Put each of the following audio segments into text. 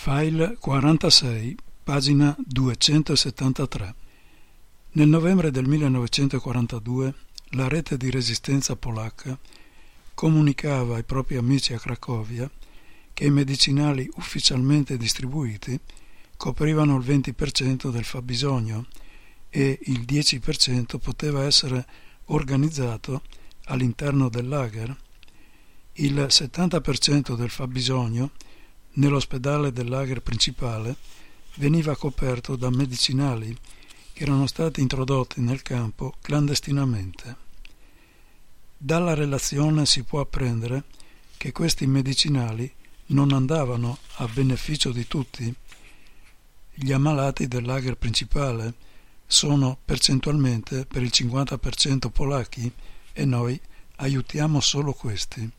File 46, pagina 273. Nel novembre del 1942 la rete di resistenza polacca comunicava ai propri amici a Cracovia che i medicinali ufficialmente distribuiti coprivano il 20% del fabbisogno e il 10% poteva essere organizzato all'interno del lager. Il 70% del fabbisogno nell'ospedale del lager principale veniva coperto da medicinali che erano stati introdotti nel campo clandestinamente. Dalla relazione si può apprendere che questi medicinali non andavano a beneficio di tutti. Gli ammalati del lager principale sono percentualmente per il 50% polacchi e noi aiutiamo solo questi.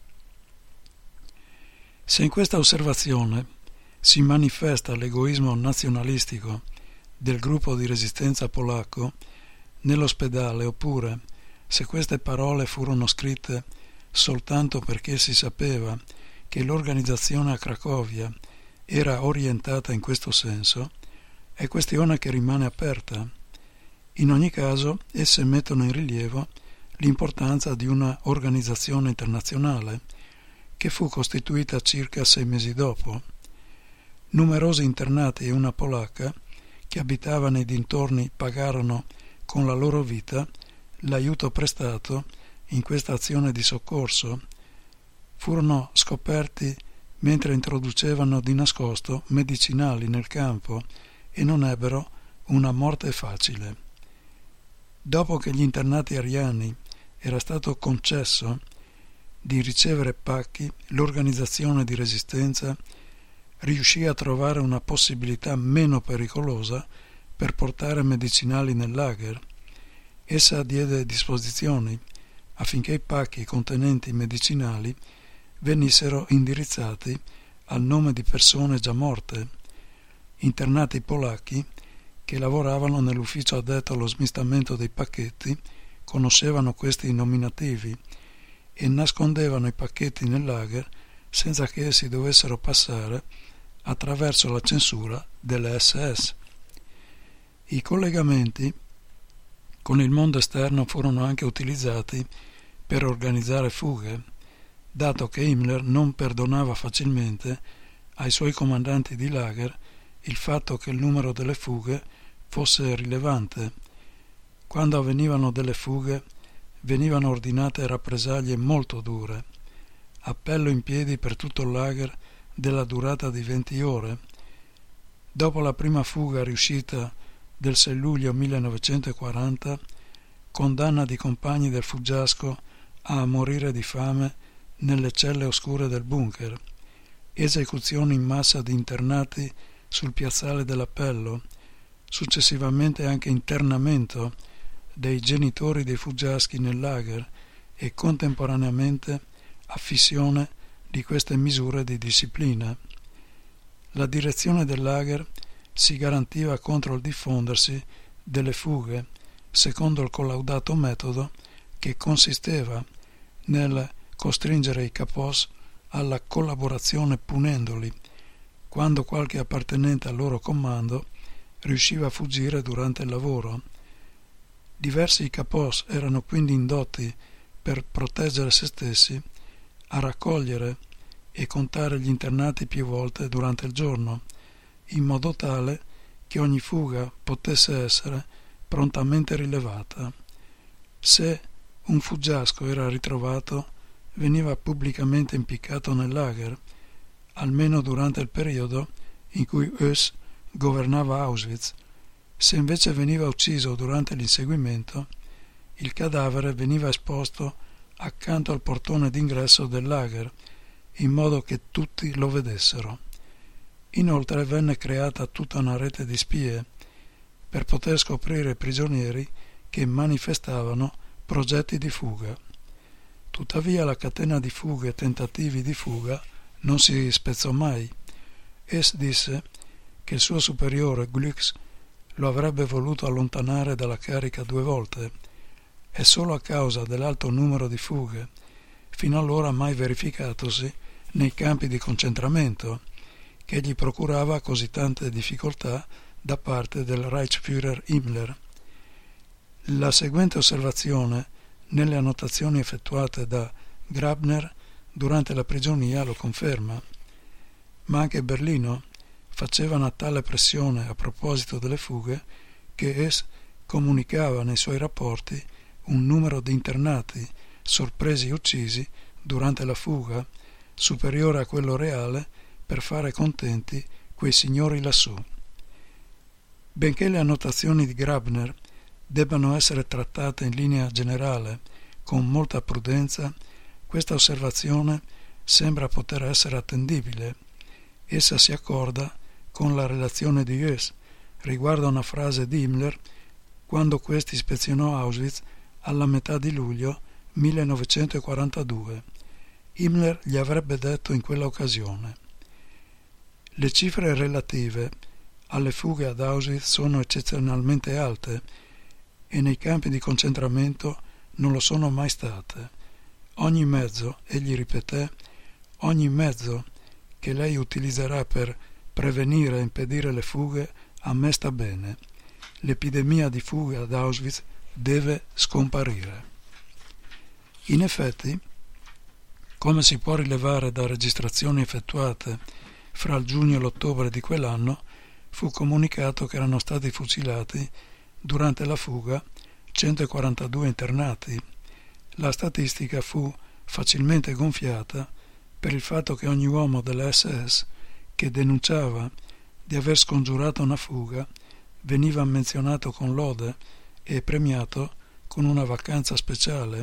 Se in questa osservazione si manifesta l'egoismo nazionalistico del gruppo di resistenza polacco nell'ospedale, oppure se queste parole furono scritte soltanto perché si sapeva che l'organizzazione a Cracovia era orientata in questo senso, è questione che rimane aperta. In ogni caso, esse mettono in rilievo l'importanza di una organizzazione internazionale che fu costituita circa 6 mesi dopo. Numerosi internati e una polacca che abitava nei dintorni pagarono con la loro vita l'aiuto prestato in questa azione di soccorso. Furono scoperti mentre introducevano di nascosto medicinali nel campo e non ebbero una morte facile. Dopo che gli internati ariani era stato concesso di ricevere pacchi, l'organizzazione di resistenza riuscì a trovare una possibilità meno pericolosa per portare medicinali nel lager. Essa diede disposizioni affinché i pacchi contenenti medicinali venissero indirizzati al nome di persone già morte, internati polacchi che lavoravano nell'ufficio addetto allo smistamento dei pacchetti, conoscevano questi nominativi e nascondevano i pacchetti nel lager senza che essi dovessero passare attraverso la censura delle SS. I collegamenti con il mondo esterno furono anche utilizzati per organizzare fughe, dato che Himmler non perdonava facilmente ai suoi comandanti di lager il fatto che il numero delle fughe fosse rilevante. Quando avvenivano delle fughe venivano ordinate rappresaglie molto dure, appello in piedi per tutto il lager della durata di 20 ore. Dopo la prima fuga riuscita del 6 luglio 1940, condanna di compagni del fuggiasco a morire di fame nelle celle oscure del bunker, esecuzioni in massa di internati sul piazzale dell'appello, successivamente anche internamento dei genitori dei fuggiaschi nel lager e contemporaneamente affissione di queste misure di disciplina. La direzione del lager si garantiva contro il diffondersi delle fughe secondo il collaudato metodo che consisteva nel costringere i capos alla collaborazione punendoli quando qualche appartenente al loro comando riusciva a fuggire durante il lavoro. Diversi capos erano quindi indotti, per proteggere se stessi, a raccogliere e contare gli internati più volte durante il giorno, in modo tale che ogni fuga potesse essere prontamente rilevata. Se un fuggiasco era ritrovato, veniva pubblicamente impiccato nel lager, almeno durante il periodo in cui Höss governava Auschwitz. Se invece veniva ucciso durante l'inseguimento, il cadavere veniva esposto accanto al portone d'ingresso del lager, in modo che tutti lo vedessero. Inoltre venne creata tutta una rete di spie per poter scoprire i prigionieri che manifestavano progetti di fuga. Tuttavia la catena di fughe e tentativi di fuga non si spezzò mai. Hess disse che il suo superiore Glücks lo avrebbe voluto allontanare dalla carica 2 volte. È solo a causa dell'alto numero di fughe, fino allora mai verificatosi nei campi di concentramento, che gli procurava così tante difficoltà da parte del Reichsführer Himmler. La seguente osservazione nelle annotazioni effettuate da Grabner durante la prigionia lo conferma. Ma anche Berlino faceva una tale pressione a proposito delle fughe che es comunicava nei suoi rapporti un numero di internati sorpresi e uccisi durante la fuga superiore a quello reale per fare contenti quei signori lassù. Benché le annotazioni di Grabner debbano essere trattate in linea generale con molta prudenza, questa osservazione sembra poter essere attendibile. Essa si accorda con la relazione di Goethe riguardo a una frase di Himmler quando questi ispezionò Auschwitz alla metà di luglio 1942. Himmler gli avrebbe detto in quella occasione: le cifre relative alle fughe ad Auschwitz sono eccezionalmente alte e nei campi di concentramento non lo sono mai state. Ogni mezzo, egli ripeté, ogni mezzo che lei utilizzerà per prevenire e impedire le fughe a me sta bene. L'epidemia di fughe ad Auschwitz deve scomparire. In effetti, come si può rilevare da registrazioni effettuate fra il giugno e l'ottobre di quell'anno, fu comunicato che erano stati fucilati durante la fuga 142 internati. La statistica fu facilmente gonfiata per il fatto che ogni uomo della SS che denunciava di aver scongiurato una fuga veniva menzionato con lode e premiato con una vacanza speciale.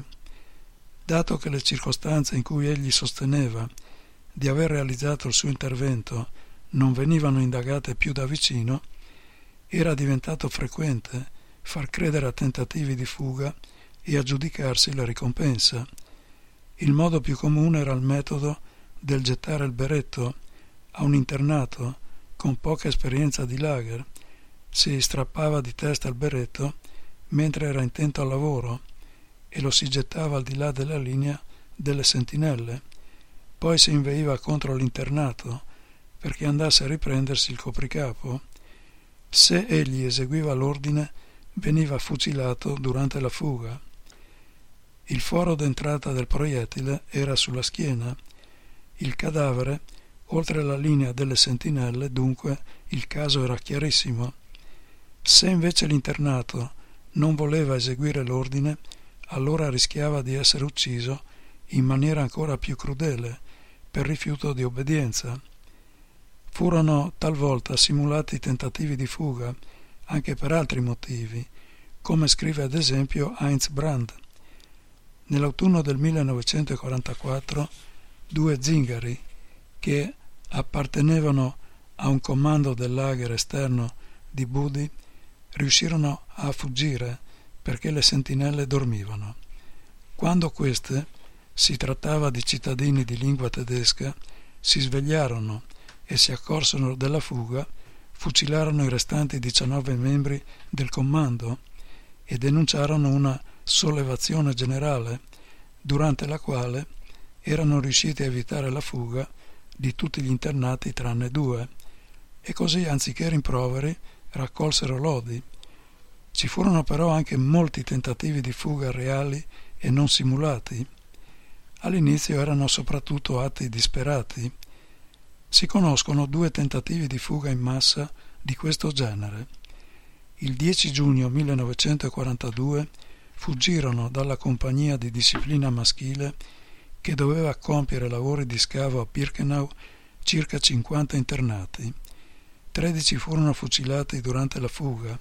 Dato che le circostanze in cui egli sosteneva di aver realizzato il suo intervento non venivano indagate più da vicino, era diventato frequente far credere a tentativi di fuga e aggiudicarsi la ricompensa. Il modo più comune era il metodo del gettare il berretto a un internato con poca esperienza di lager. Si strappava di testa il berretto mentre era intento al lavoro e lo si gettava al di là della linea delle sentinelle. Poi si inveiva contro l'internato perché andasse a riprendersi il copricapo. Se egli eseguiva l'ordine, veniva fucilato durante la fuga. Il foro d'entrata del proiettile era sulla schiena. Il cadavere, oltre la linea delle sentinelle, dunque il caso era chiarissimo. Se invece l'internato non voleva eseguire l'ordine, allora rischiava di essere ucciso in maniera ancora più crudele, per rifiuto di obbedienza. Furono talvolta simulati tentativi di fuga, anche per altri motivi, come scrive ad esempio Heinz Brandt. Nell'autunno del 1944, 2 zingari, che appartenevano a un comando del lager esterno di Budi, riuscirono a fuggire perché le sentinelle dormivano. Quando queste, si trattava di cittadini di lingua tedesca, si svegliarono e si accorsero della fuga, fucilarono i restanti 19 membri del comando e denunciarono una sollevazione generale, durante la quale erano riusciti a evitare la fuga di tutti gli internati tranne 2, e così anziché rimproveri raccolsero lodi. Ci furono però anche molti tentativi di fuga reali e non simulati. All'inizio erano soprattutto atti disperati. Si conoscono 2 tentativi di fuga in massa di questo genere. Il 10 giugno 1942 fuggirono dalla compagnia di disciplina maschile che doveva compiere lavori di scavo a Birkenau circa 50 internati. 13 furono fucilati durante la fuga,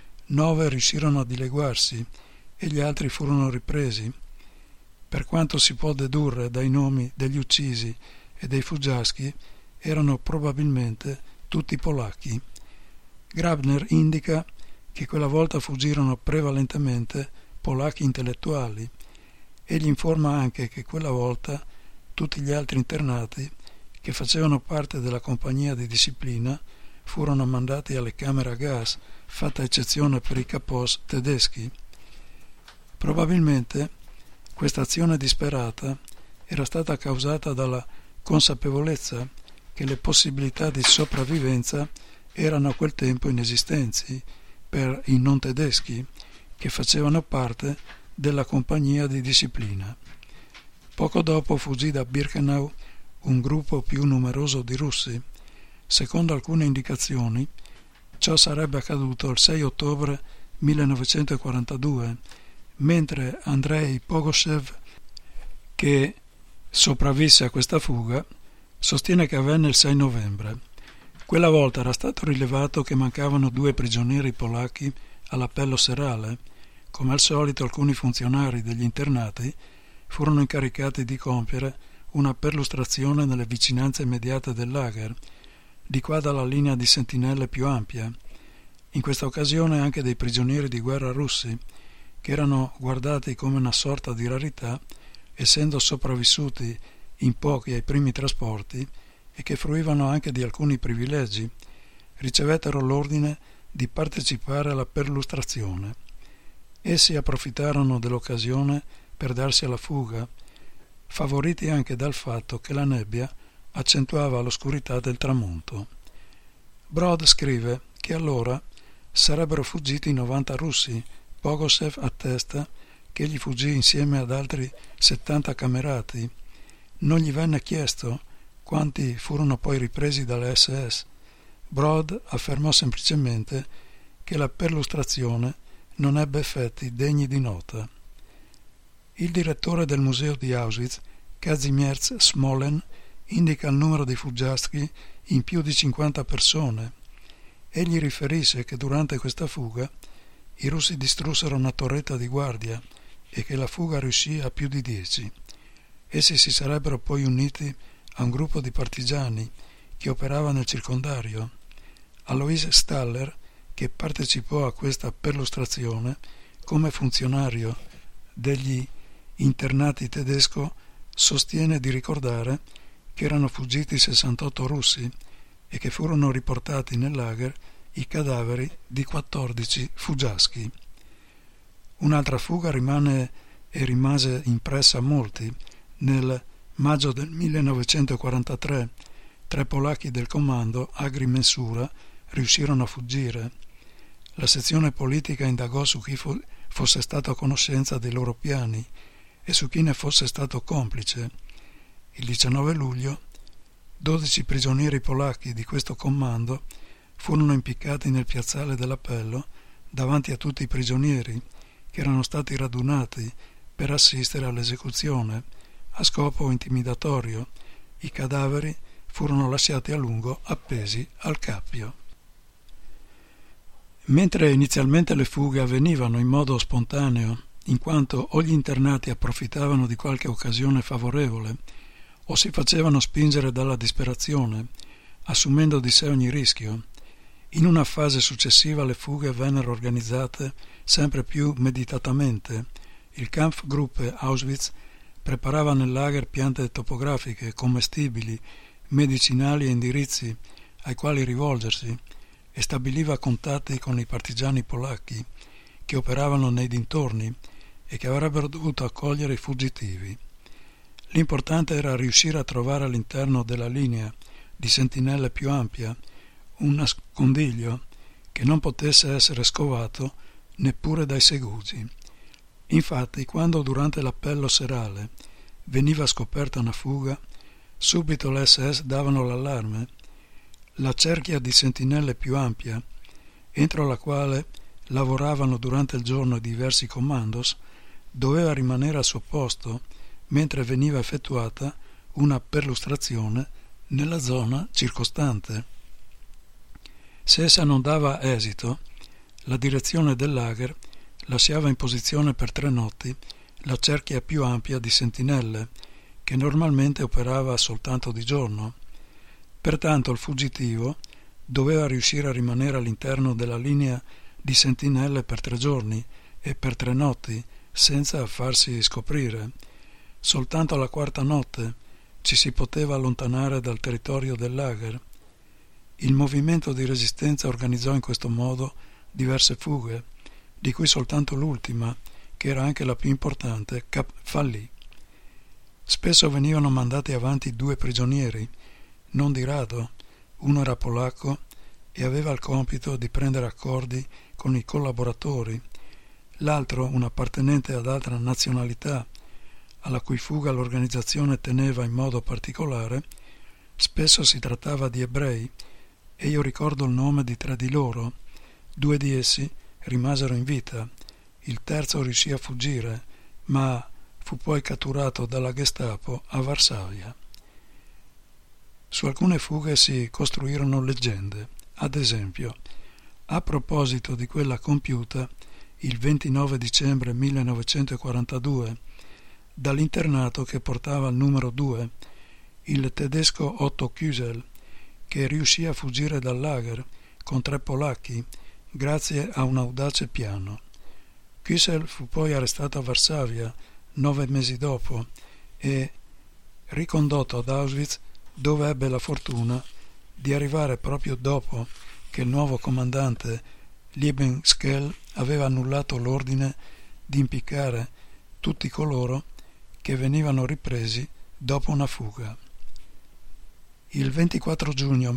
9 riuscirono a dileguarsi e gli altri furono ripresi. Per quanto si può dedurre dai nomi degli uccisi e dei fuggiaschi, erano probabilmente tutti polacchi. Grabner indica che quella volta fuggirono prevalentemente polacchi intellettuali. Egli informa anche che quella volta tutti gli altri internati che facevano parte della compagnia di disciplina furono mandati alle camere a gas, fatta eccezione per i capos tedeschi. Probabilmente questa azione disperata era stata causata dalla consapevolezza che le possibilità di sopravvivenza erano a quel tempo inesistenti per i non tedeschi che facevano parte della compagnia di disciplina. Poco dopo fuggì da Birkenau un gruppo più numeroso di russi. Secondo alcune indicazioni, ciò sarebbe accaduto il 6 ottobre 1942, mentre Andrei Pogoshev, che sopravvisse a questa fuga, sostiene che avvenne il 6 novembre. Quella volta era stato rilevato che mancavano 2 prigionieri polacchi all'appello serale. Come al solito, alcuni funzionari degli internati furono incaricati di compiere una perlustrazione nelle vicinanze immediate del lager, di qua dalla linea di sentinelle più ampia. In questa occasione anche dei prigionieri di guerra russi, che erano guardati come una sorta di rarità, essendo sopravvissuti in pochi ai primi trasporti e che fruivano anche di alcuni privilegi, ricevettero l'ordine di partecipare alla perlustrazione. Essi approfittarono dell'occasione per darsi alla fuga, favoriti anche dal fatto che la nebbia accentuava l'oscurità del tramonto. Brod scrive che allora sarebbero fuggiti 90 russi. Pogoshev attesta che egli fuggì insieme ad altri 70 camerati. Non gli venne chiesto quanti furono poi ripresi dalle SS. Brod affermò semplicemente che la perlustrazione non ebbe effetti degni di nota. Il direttore del museo di Auschwitz, Kazimierz Smolen, indica il numero dei fuggiaschi in più di 50 persone. Egli riferisce che durante questa fuga i russi distrussero una torretta di guardia e che la fuga riuscì a più di 10. Essi si sarebbero poi uniti a un gruppo di partigiani che operava nel circondario. Alois Staller, che partecipò a questa perlustrazione come funzionario degli internati tedesco, sostiene di ricordare che erano fuggiti 68 russi e che furono riportati nel lager i cadaveri di 14 fuggiaschi. Un'altra fuga rimase impressa a molti. Nel maggio del 1943 3 polacchi del comando Agri Mensura riuscirono a fuggire. La sezione politica indagò su chi fosse stato a conoscenza dei loro piani e su chi ne fosse stato complice. Il 19 luglio 12 prigionieri polacchi di questo comando furono impiccati nel piazzale dell'appello davanti a tutti i prigionieri che erano stati radunati per assistere all'esecuzione a scopo intimidatorio. I cadaveri furono lasciati a lungo appesi al cappio. Mentre inizialmente le fughe avvenivano in modo spontaneo, in quanto o gli internati approfittavano di qualche occasione favorevole o si facevano spingere dalla disperazione, assumendo di sé ogni rischio, in una fase successiva le fughe vennero organizzate sempre più meditatamente. Il Kampfgruppe Auschwitz preparava nel lager piante topografiche, commestibili, medicinali e indirizzi ai quali rivolgersi e stabiliva contatti con i partigiani polacchi che operavano nei dintorni e che avrebbero dovuto accogliere i fuggitivi. L'importante era riuscire a trovare all'interno della linea di sentinelle più ampia un nascondiglio che non potesse essere scovato neppure dai segugi. Infatti, quando durante l'appello serale veniva scoperta una fuga, subito le SS davano l'allarme. La cerchia di sentinelle più ampia, entro la quale lavoravano durante il giorno diversi commandos, doveva rimanere al suo posto mentre veniva effettuata una perlustrazione nella zona circostante. Se essa non dava esito, la direzione del lager lasciava in posizione per 3 notti la cerchia più ampia di sentinelle, che normalmente operava soltanto di giorno. Pertanto il fuggitivo doveva riuscire a rimanere all'interno della linea di sentinelle per 3 giorni e per 3 notti senza farsi scoprire. Soltanto alla 4ª notte ci si poteva allontanare dal territorio del lager. Il movimento di resistenza organizzò in questo modo diverse fughe, di cui soltanto l'ultima, che era anche la più importante, fallì. Spesso venivano mandati avanti 2 prigionieri. Non di rado, uno era polacco e aveva il compito di prendere accordi con i collaboratori, l'altro un appartenente ad altra nazionalità, alla cui fuga l'organizzazione teneva in modo particolare. Spesso si trattava di ebrei, e io ricordo il nome di 3 di loro. 2 di essi rimasero in vita, il terzo riuscì a fuggire, ma fu poi catturato dalla Gestapo a Varsavia. Su alcune fughe si costruirono leggende. Ad esempio, a proposito di quella compiuta il 29 dicembre 1942 dall'internato che portava il numero 2, il tedesco Otto Küsel, che riuscì a fuggire dal lager con 3 polacchi grazie a un audace piano. Küsel fu poi arrestato a Varsavia 9 mesi dopo e ricondotto ad Auschwitz, dove ebbe la fortuna di arrivare proprio dopo che il nuovo comandante Liebenskell aveva annullato l'ordine di impiccare tutti coloro che venivano ripresi dopo una fuga. Il 24 giugno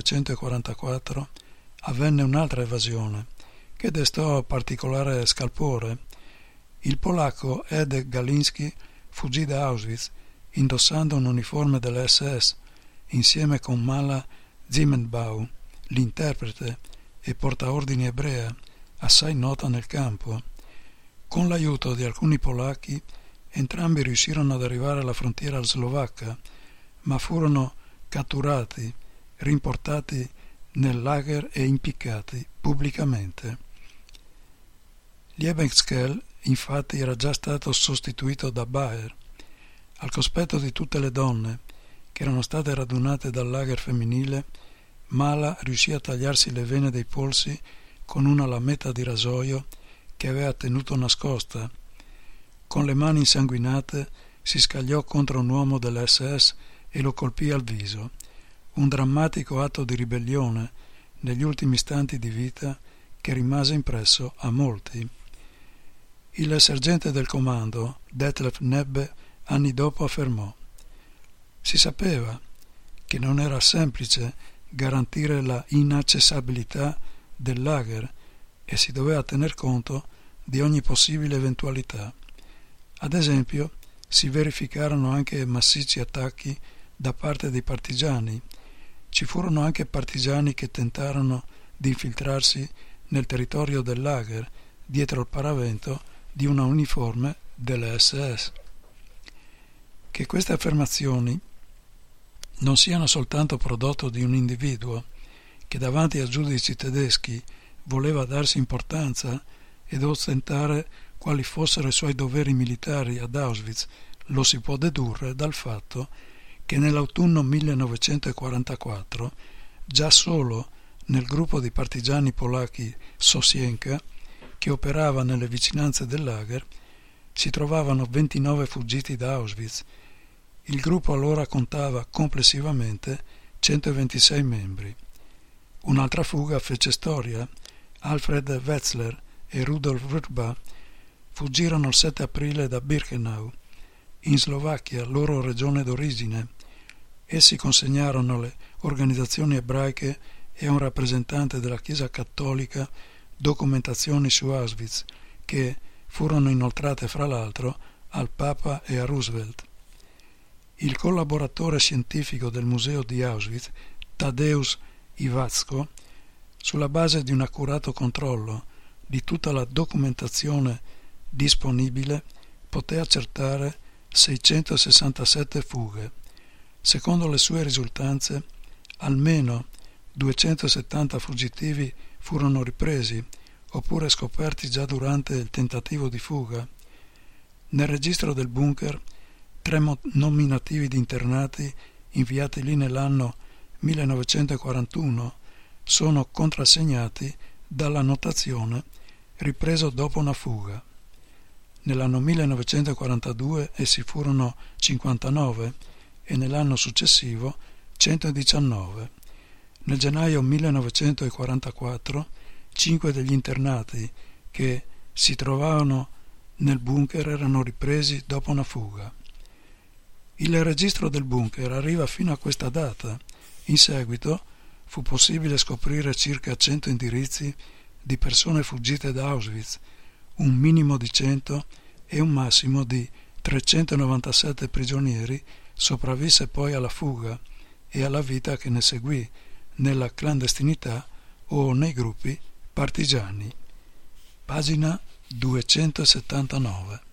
1944 avvenne un'altra evasione che destò particolare scalpore. Il polacco Ed Galinski fuggì da Auschwitz indossando un uniforme delle SS insieme con Mala Ziemenbau, l'interprete e portaordini ebrea, assai nota nel campo. Con l'aiuto di alcuni polacchi, entrambi riuscirono ad arrivare alla frontiera slovacca, ma furono catturati, rimportati nel lager e impiccati pubblicamente. Liebenskell, infatti, era già stato sostituito da Baer. Al cospetto di tutte le donne che erano state radunate dal lager femminile, Mala riuscì a tagliarsi le vene dei polsi con una lametta di rasoio che aveva tenuto nascosta. Con le mani insanguinate si scagliò contro un uomo dell'SS e lo colpì al viso, un drammatico atto di ribellione negli ultimi istanti di vita che rimase impresso a molti. Il sergente del comando, Detlef Nebbe, anni dopo affermò: si sapeva che non era semplice garantire la inaccessibilità del lager e si doveva tener conto di ogni possibile eventualità. Ad esempio, si verificarono anche massicci attacchi da parte dei partigiani. Ci furono anche partigiani che tentarono di infiltrarsi nel territorio del lager dietro il paravento di una uniforme delle SS. Che queste affermazioni non siano soltanto prodotto di un individuo che davanti a giudici tedeschi voleva darsi importanza ed ostentare quali fossero i suoi doveri militari ad Auschwitz, lo si può dedurre dal fatto che nell'autunno 1944, già solo nel gruppo di partigiani polacchi Sosienka, che operava nelle vicinanze del lager, si trovavano 29 fuggiti da Auschwitz. Il gruppo allora contava complessivamente 126 membri. Un'altra fuga fece storia. Alfred Wetzler e Rudolf Vrba fuggirono il 7 aprile da Birkenau, in Slovacchia, loro regione d'origine. Essi consegnarono alle organizzazioni ebraiche e a un rappresentante della Chiesa cattolica documentazioni su Auschwitz, che furono inoltrate fra l'altro al Papa e a Roosevelt. Il collaboratore scientifico del museo di Auschwitz, Tadeusz Iwacko, sulla base di un accurato controllo di tutta la documentazione disponibile, poté accertare 667 fughe. Secondo le sue risultanze, almeno 270 fuggitivi furono ripresi oppure scoperti già durante il tentativo di fuga. Nel registro del bunker, 3 nominativi di internati inviati lì nell'anno 1941 sono contrassegnati dalla notazione ripreso dopo una fuga. Nell'anno 1942 essi furono 59 e nell'anno successivo 119. Nel gennaio 1944 5 degli internati che si trovavano nel bunker erano ripresi dopo una fuga. Il registro del bunker arriva fino a questa data, In seguito fu possibile scoprire circa 100 indirizzi di persone fuggite da Auschwitz, un minimo di 100 e un massimo di 397 prigionieri sopravvisse poi alla fuga e alla vita che ne seguì nella clandestinità o nei gruppi partigiani. Pagina 279.